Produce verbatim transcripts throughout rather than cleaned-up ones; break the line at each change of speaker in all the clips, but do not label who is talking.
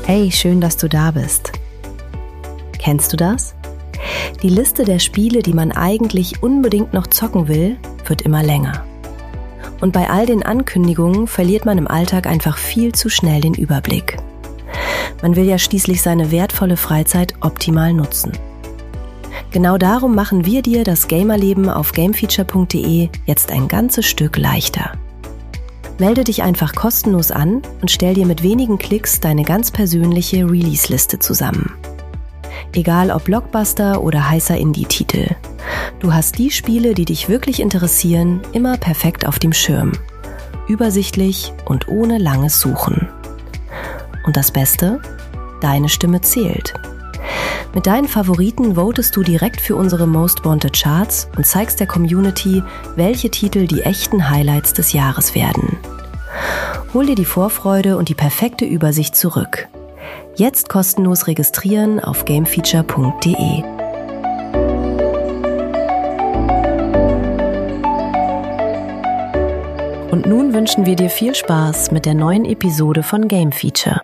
Hey, schön, dass du da bist. Kennst du das? Die Liste der Spiele, die man eigentlich unbedingt noch zocken will, wird immer länger. Und bei all den Ankündigungen verliert man im Alltag einfach viel zu schnell den Überblick. Man will ja schließlich seine wertvolle Freizeit optimal nutzen. Genau darum machen wir dir das Gamerleben auf gamefeature punkt de jetzt ein ganzes Stück leichter. Melde dich einfach kostenlos an und stell dir mit wenigen Klicks deine ganz persönliche Release-Liste zusammen. Egal ob Blockbuster oder heißer Indie-Titel. Du hast die Spiele, die dich wirklich interessieren, immer perfekt auf dem Schirm. Übersichtlich und ohne langes Suchen. Und das Beste? Deine Stimme zählt. Mit deinen Favoriten votest du direkt für unsere Most Wanted Charts und zeigst der Community, welche Titel die echten Highlights des Jahres werden. Hol dir die Vorfreude und die perfekte Übersicht zurück. Jetzt kostenlos registrieren auf gamefeature punkt de. Und nun wünschen wir dir viel Spaß mit der neuen Episode von Game Feature.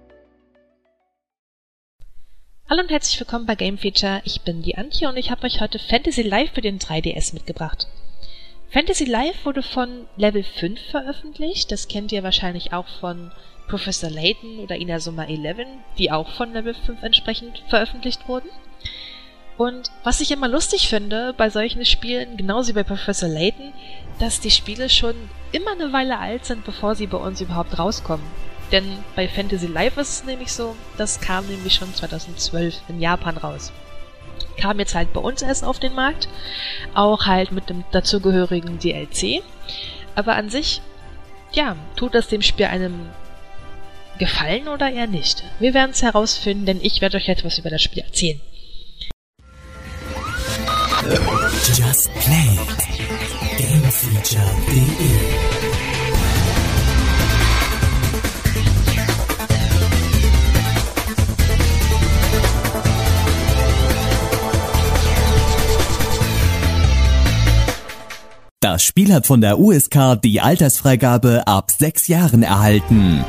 Hallo und herzlich willkommen bei Game Feature. Ich bin die Antje und ich habe euch heute Fantasy Life für den drei D S mitgebracht. Fantasy Life wurde von Level fünf veröffentlicht. Das kennt ihr wahrscheinlich auch von Professor Layton oder Inazuma elf, die auch von Level fünf entsprechend veröffentlicht wurden. Und was ich immer lustig finde bei solchen Spielen, genauso wie bei Professor Layton, dass die Spiele schon immer eine Weile alt sind, bevor sie bei uns überhaupt rauskommen. Denn bei Fantasy Life ist es nämlich so, das kam nämlich schon zweitausendzwölf in Japan raus. Kam jetzt halt bei uns erst auf den Markt, auch halt mit dem dazugehörigen D L C. Aber an sich, ja, tut das dem Spiel einem gefallen oder eher nicht? Wir werden es herausfinden, denn ich werde euch jetzt was über das Spiel erzählen.
Just Play. gamefeature punkt de Das Spiel hat von der U S K die Altersfreigabe ab sechs Jahren erhalten.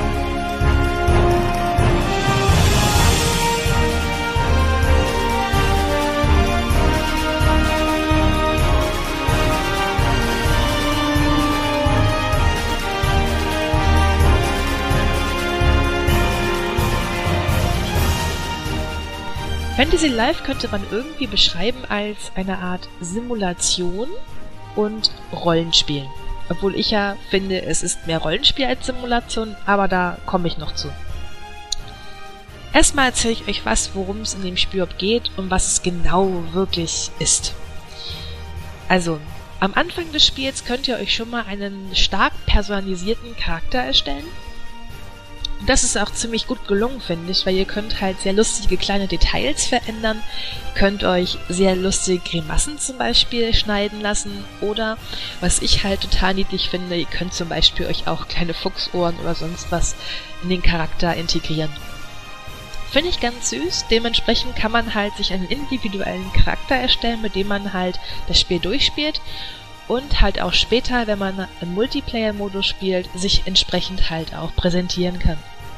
Fantasy Life könnte man irgendwie beschreiben als eine Art Simulation und Rollenspiel. Obwohl ich ja finde, es ist mehr Rollenspiel als Simulation, aber da komme ich noch zu. Erstmal erzähle ich euch was, worum es in dem Spiel überhaupt geht und was es genau wirklich ist. Also, am Anfang des Spiels könnt ihr euch schon mal einen stark personalisierten Charakter erstellen. Das ist auch ziemlich gut gelungen, finde ich, weil ihr könnt halt sehr lustige kleine Details verändern, könnt euch sehr lustige Grimassen zum Beispiel schneiden lassen oder, was ich halt total niedlich finde, ihr könnt zum Beispiel euch auch kleine Fuchsohren oder sonst was in den Charakter integrieren. Finde ich ganz süß, dementsprechend kann man halt sich einen individuellen Charakter erstellen, mit dem man halt das Spiel durchspielt und halt auch später, wenn man im Multiplayer-Modus spielt, sich entsprechend halt auch präsentieren kann.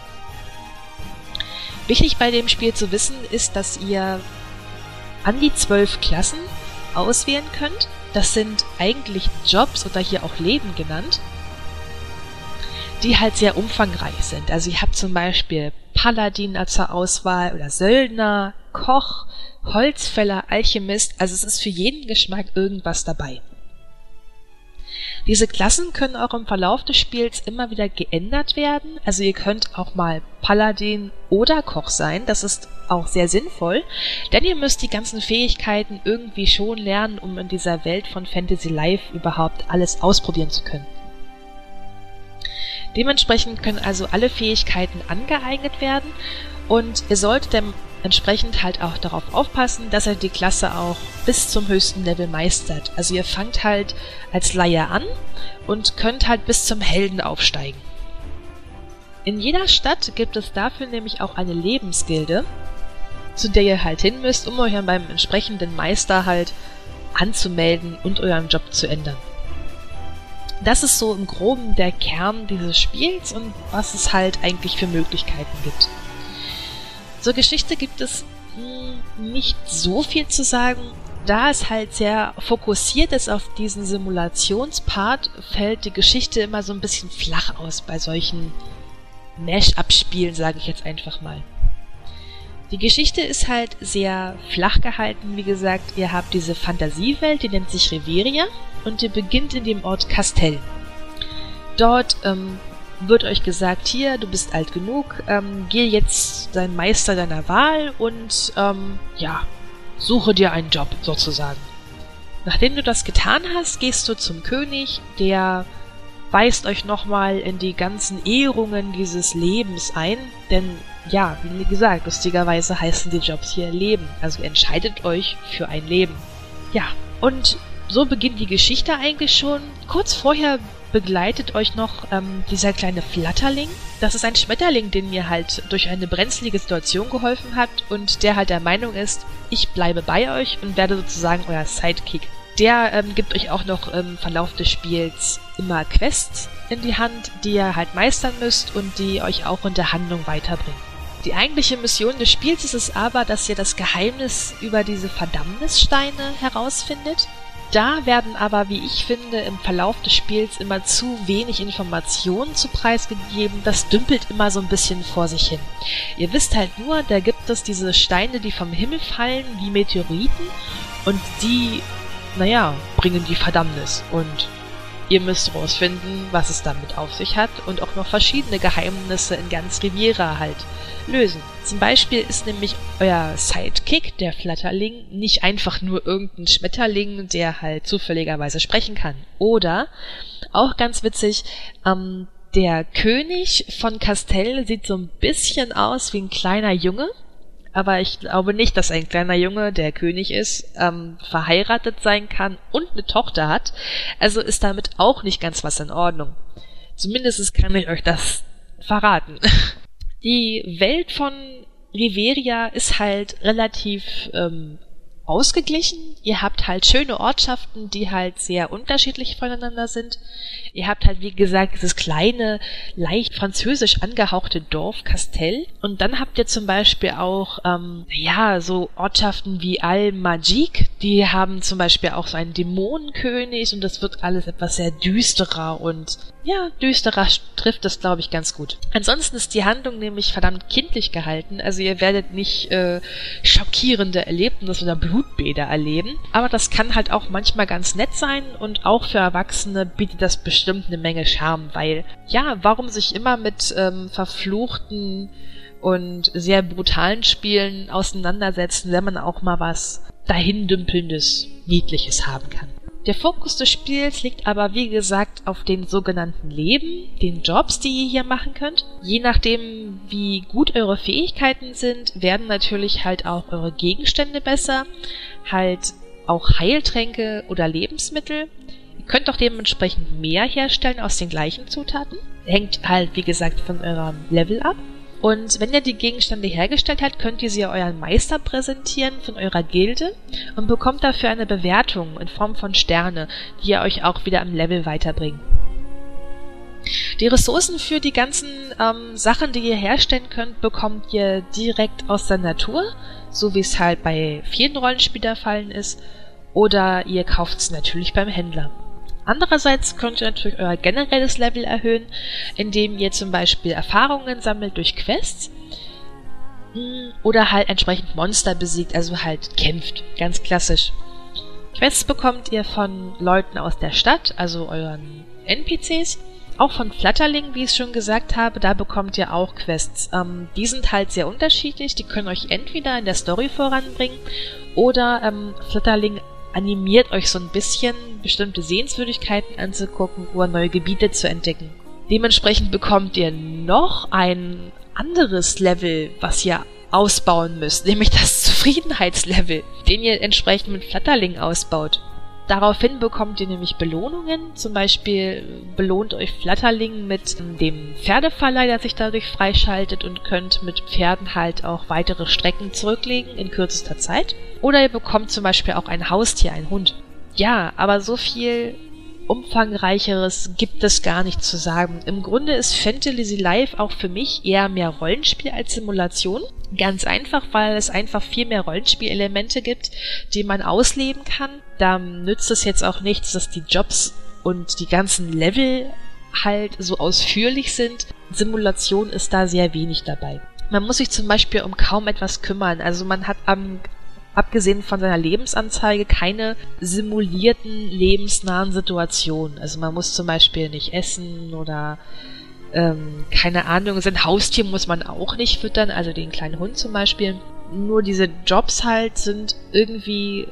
Wichtig bei dem Spiel zu wissen ist, dass ihr an die zwölf Klassen auswählen könnt. Das sind eigentlich Jobs oder hier auch Leben genannt, die halt sehr umfangreich sind. Also ihr habt zum Beispiel Paladin zur Auswahl oder Söldner, Koch, Holzfäller, Alchemist. Also es ist für jeden Geschmack irgendwas dabei. Diese Klassen können auch im Verlauf des Spiels immer wieder geändert werden. Also ihr könnt auch mal Paladin oder Koch sein. Das ist auch sehr sinnvoll, denn ihr müsst die ganzen Fähigkeiten irgendwie schon lernen, um in dieser Welt von Fantasy Life überhaupt alles ausprobieren zu können. Dementsprechend können also alle Fähigkeiten angeeignet werden und ihr solltet dann entsprechend halt auch darauf aufpassen, dass ihr die Klasse auch bis zum höchsten Level meistert. Also ihr fangt halt als Laie an und könnt halt bis zum Helden aufsteigen. In jeder Stadt gibt es dafür nämlich auch eine Lebensgilde, zu der ihr halt hin müsst, um euch dann beim entsprechenden Meister halt anzumelden und euren Job zu ändern. Das ist so im Groben der Kern dieses Spiels und was es halt eigentlich für Möglichkeiten gibt. Zur Geschichte gibt es mh, nicht so viel zu sagen. Da es halt sehr fokussiert ist auf diesen Simulationspart, fällt die Geschichte immer so ein bisschen flach aus bei solchen Mash-up-Spielen, sage ich jetzt einfach mal. Die Geschichte ist halt sehr flach gehalten, wie gesagt. Ihr habt diese Fantasiewelt, die nennt sich Reveria und die beginnt in dem Ort Castell. Dort ähm, wird euch gesagt, hier, du bist alt genug, ähm, geh jetzt dein Meister deiner Wahl und ähm, ja, suche dir einen Job sozusagen. Nachdem du das getan hast, gehst du zum König, der weist euch nochmal in die ganzen Ehrungen dieses Lebens ein, denn ja, wie gesagt, lustigerweise heißen die Jobs hier Leben, also entscheidet euch für ein Leben. Ja, und so beginnt die Geschichte eigentlich schon. Kurz vorher begleitet euch noch ähm, dieser kleine Flatterling. Das ist ein Schmetterling, den mir halt durch eine brenzlige Situation geholfen hat und der halt der Meinung ist, ich bleibe bei euch und werde sozusagen euer Sidekick. Der ähm, gibt euch auch noch im Verlauf des Spiels immer Quests in die Hand, die ihr halt meistern müsst und die euch auch in der Handlung weiterbringen. Die eigentliche Mission des Spiels ist es aber, dass ihr das Geheimnis über diese Verdammnissteine herausfindet. Da werden aber, wie ich finde, im Verlauf des Spiels immer zu wenig Informationen zu preisgegeben. Das dümpelt immer so ein bisschen vor sich hin. Ihr wisst halt nur, da gibt es diese Steine, die vom Himmel fallen, wie Meteoriten. Und die, naja, bringen die Verdammnis. Und ihr müsst rausfinden, was es damit auf sich hat und auch noch verschiedene Geheimnisse in ganz Riviera halt lösen. Zum Beispiel ist nämlich euer Sidekick, der Flatterling, nicht einfach nur irgendein Schmetterling, der halt zufälligerweise sprechen kann. Oder, auch ganz witzig, ähm, der König von Castell sieht so ein bisschen aus wie ein kleiner Junge, aber ich glaube nicht, dass ein kleiner Junge, der König ist, ähm, verheiratet sein kann und eine Tochter hat. Also ist damit auch nicht ganz was in Ordnung. Zumindest kann ich euch das verraten. Die Welt von Riveria ist halt relativ ähm, ausgeglichen. Ihr habt halt schöne Ortschaften, die halt sehr unterschiedlich voneinander sind. Ihr habt halt, wie gesagt, dieses kleine, leicht französisch angehauchte Dorf Castell. Und dann habt ihr zum Beispiel auch, ähm, ja, so Ortschaften wie Al-Majik. Die haben zum Beispiel auch so einen Dämonenkönig und das wird alles etwas sehr düsterer und ja, düsterer trifft das, glaube ich, ganz gut. Ansonsten ist die Handlung nämlich verdammt kindlich gehalten. Also ihr werdet nicht äh, schockierende Erlebnisse oder Blutbäder erleben. Aber das kann halt auch manchmal ganz nett sein und auch für Erwachsene bietet das bestimmt eine Menge Charme, weil, ja, warum sich immer mit ähm, verfluchten und sehr brutalen Spielen auseinandersetzen, wenn man auch mal was dahindümpelndes, Niedliches haben kann. Der Fokus des Spiels liegt aber, wie gesagt, auf den sogenannten Leben, den Jobs, die ihr hier machen könnt. Je nachdem, wie gut eure Fähigkeiten sind, werden natürlich halt auch eure Gegenstände besser, halt auch Heiltränke oder Lebensmittel. Ihr könnt auch dementsprechend mehr herstellen aus den gleichen Zutaten. Hängt halt, wie gesagt, von eurem Level ab. Und wenn ihr die Gegenstände hergestellt habt, könnt ihr sie euren Meister präsentieren von eurer Gilde und bekommt dafür eine Bewertung in Form von Sterne, die ihr euch auch wieder im Level weiterbringen. Die Ressourcen für die ganzen ähm, Sachen, die ihr herstellen könnt, bekommt ihr direkt aus der Natur, so wie es halt bei vielen Rollenspielern ist, oder ihr kauft es natürlich beim Händler. Andererseits könnt ihr natürlich euer generelles Level erhöhen, indem ihr zum Beispiel Erfahrungen sammelt durch Quests oder halt entsprechend Monster besiegt, also halt kämpft, ganz klassisch. Quests bekommt ihr von Leuten aus der Stadt, also euren N P Cs, auch von Flatterlingen, wie ich es schon gesagt habe, da bekommt ihr auch Quests. Ähm, die sind halt sehr unterschiedlich, die können euch entweder in der Story voranbringen oder ähm, Flatterling animiert euch so ein bisschen, bestimmte Sehenswürdigkeiten anzugucken oder neue Gebiete zu entdecken. Dementsprechend bekommt ihr noch ein anderes Level, was ihr ausbauen müsst, nämlich das Zufriedenheitslevel, den ihr entsprechend mit Flatterling ausbaut. Daraufhin bekommt ihr nämlich Belohnungen, zum Beispiel belohnt euch Flatterling mit dem Pferdeverleih, der sich dadurch freischaltet und könnt mit Pferden halt auch weitere Strecken zurücklegen in kürzester Zeit. Oder ihr bekommt zum Beispiel auch ein Haustier, einen Hund. Ja, aber so viel Umfangreicheres gibt es gar nicht zu sagen. Im Grunde ist Fantasy Life auch für mich eher mehr Rollenspiel als Simulation. Ganz einfach, weil es einfach viel mehr Rollenspielelemente gibt, die man ausleben kann. Da nützt es jetzt auch nichts, dass die Jobs und die ganzen Level halt so ausführlich sind. Simulation ist da sehr wenig dabei. Man muss sich zum Beispiel um kaum etwas kümmern. Also man hat am abgesehen von seiner Lebensanzeige keine simulierten, lebensnahen Situationen. Also man muss zum Beispiel nicht essen oder ähm, keine Ahnung, sein Haustier muss man auch nicht füttern, also den kleinen Hund zum Beispiel. Nur diese Jobs halt sind irgendwie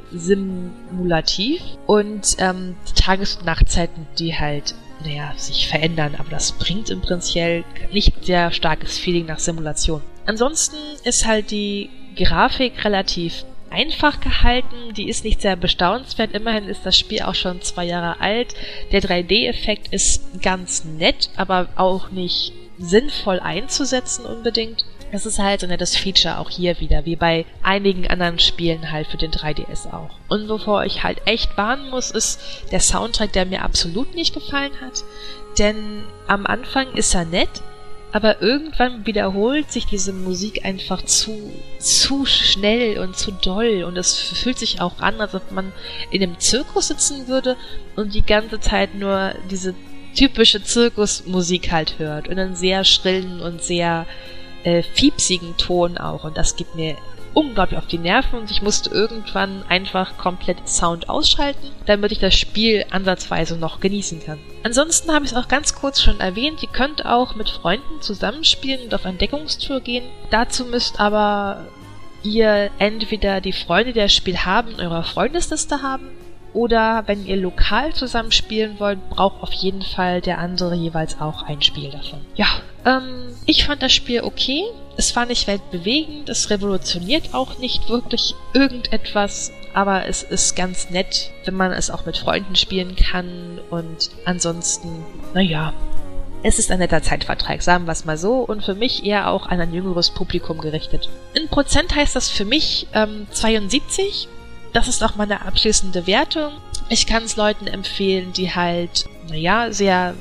simulativ und ähm, die Tages- und Nachtzeiten, die halt, naja, sich verändern, aber das bringt im Prinzip nicht sehr starkes Feeling nach Simulation. Ansonsten ist halt die Grafik relativ einfach gehalten, die ist nicht sehr bestaunswert, immerhin ist das Spiel auch schon zwei Jahre alt. Der drei D-Effekt ist ganz nett, aber auch nicht sinnvoll einzusetzen unbedingt. Das ist halt so ein nettes Feature auch hier wieder, wie bei einigen anderen Spielen halt für den drei D S auch. Und wovor ich halt echt warnen muss, ist der Soundtrack, der mir absolut nicht gefallen hat. Denn am Anfang ist er nett, aber irgendwann wiederholt sich diese Musik einfach zu, zu schnell und zu doll. Und es fühlt sich auch an, als ob man in einem Zirkus sitzen würde und die ganze Zeit nur diese typische Zirkusmusik halt hört. Und einen sehr schrillen und sehr äh, fiepsigen Ton auch. Und das gibt mir unglaublich auf die Nerven und ich musste irgendwann einfach komplett Sound ausschalten, damit ich das Spiel ansatzweise noch genießen kann. Ansonsten habe ich es auch ganz kurz schon erwähnt, ihr könnt auch mit Freunden zusammenspielen und auf Entdeckungstour gehen. Dazu müsst aber ihr entweder die Freunde, die das Spiel haben, in eurer Freundesliste haben, oder wenn ihr lokal zusammenspielen wollt, braucht auf jeden Fall der andere jeweils auch ein Spiel davon. Ja, ähm, ich fand das Spiel okay. Es war nicht weltbewegend, es revolutioniert auch nicht wirklich irgendetwas, aber es ist ganz nett, wenn man es auch mit Freunden spielen kann und ansonsten, naja, es ist ein netter Zeitvertreib, sagen wir es mal so, und für mich eher auch an ein jüngeres Publikum gerichtet. In Prozent heißt das für mich ähm, zweiundsiebzig. Das ist auch meine abschließende Wertung. Ich kann es Leuten empfehlen, die halt, naja, sehr,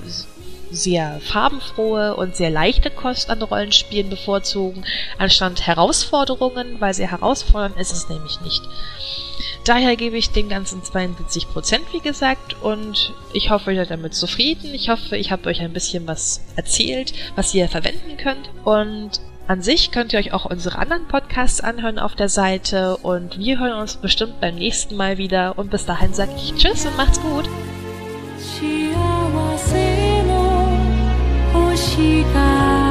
sehr farbenfrohe und sehr leichte Kost an Rollenspielen bevorzugen, anstatt Herausforderungen, weil sehr herausfordernd ist es nämlich nicht. Daher gebe ich den ganzen zweiundsiebzig Prozent, wie gesagt, und ich hoffe, ihr seid damit zufrieden. Ich hoffe, ich habe euch ein bisschen was erzählt, was ihr verwenden könnt, und an sich könnt ihr euch auch unsere anderen Podcasts anhören auf der Seite und wir hören uns bestimmt beim nächsten Mal wieder und bis dahin sage ich Tschüss und macht's gut. 幸せの星が